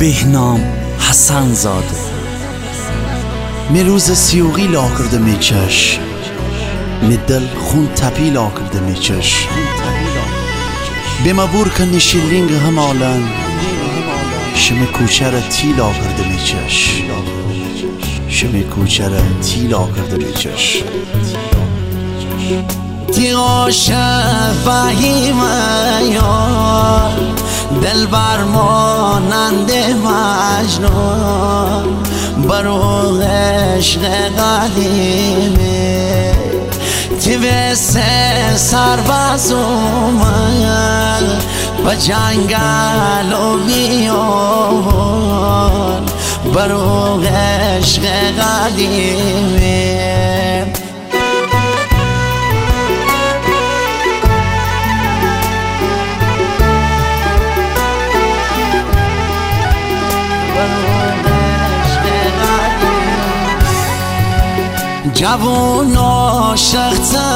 بهنام حسن زاده. می روز سیوغی لا کرده می چش، می دل خون تپی لا کرده می چش. بما بور کنی شیلینگ همالن، شمی کوچر تی لا کرده می چش. شمی کوچر تی لا کرده می چش. تی عاشق فهیمه یار، دل بر مانند مجنون، برو عشق قدیمه. تی وسه سرباز اومد با جنگل و بیان، برو عشق قدیمه. جوون عاشق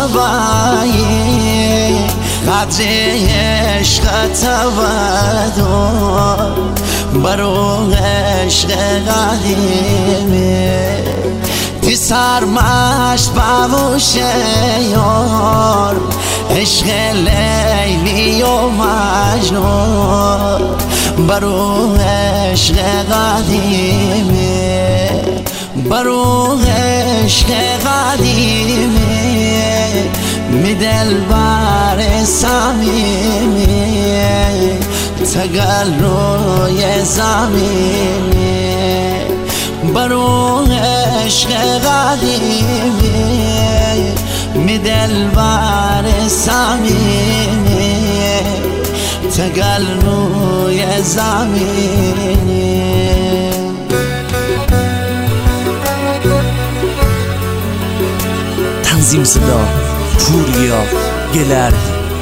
تبایی، قدر عشق تبدار، برو عشق قدیمه. تی سرمشت بوشه یار، عشق لیلی و مجنون، برو عشق قدیمه. برو عشق قدیمه، می دل بر سمیمه، تگل روی زمینه. برو عشق قدیمه، می دل بر سمیمه، تگل روی زمینه. تنظیم صدا پوریا گلردی.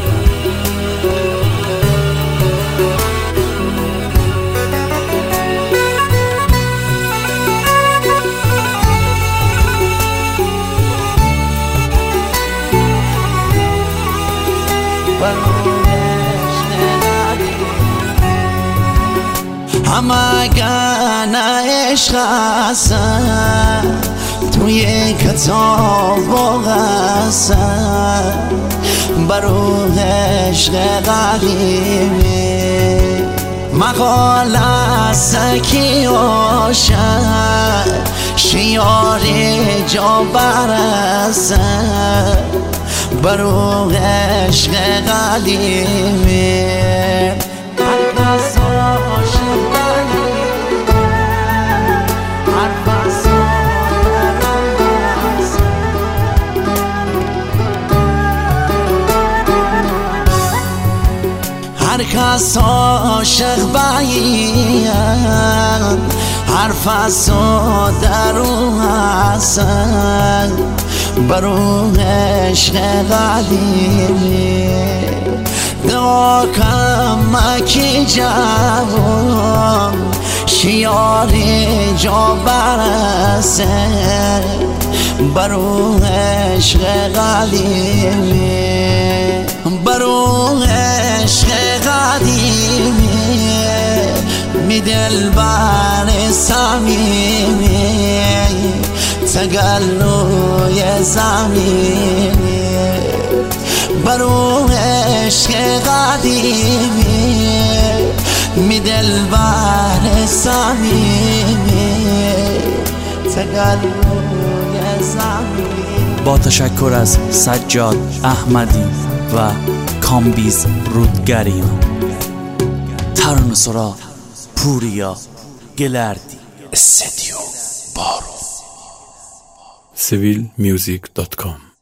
همه گنه عشق هستن توی کتاب و قصد، برو عشق قدیمه. مقال است کی عاشق، شیار جا برسد، برو عشق قدیمه. هر کس عاشق باییم، حرف از تو در او هستن، برو عشق قدیمه. دعا کمکی جوان، شیار جا برسه، برو عشق قدیمه. برو عشق قدیمه، می دل بر سمیمه، تگل روی زمینه. برو عشق قدیمه، می دل بر سمیمه، تگل روی زمینه. با تشکر از سجاد احمدی و کامبیز رودگریان. ترانه سرا پوریا گلردی. استودیو بارو. civilmusic.com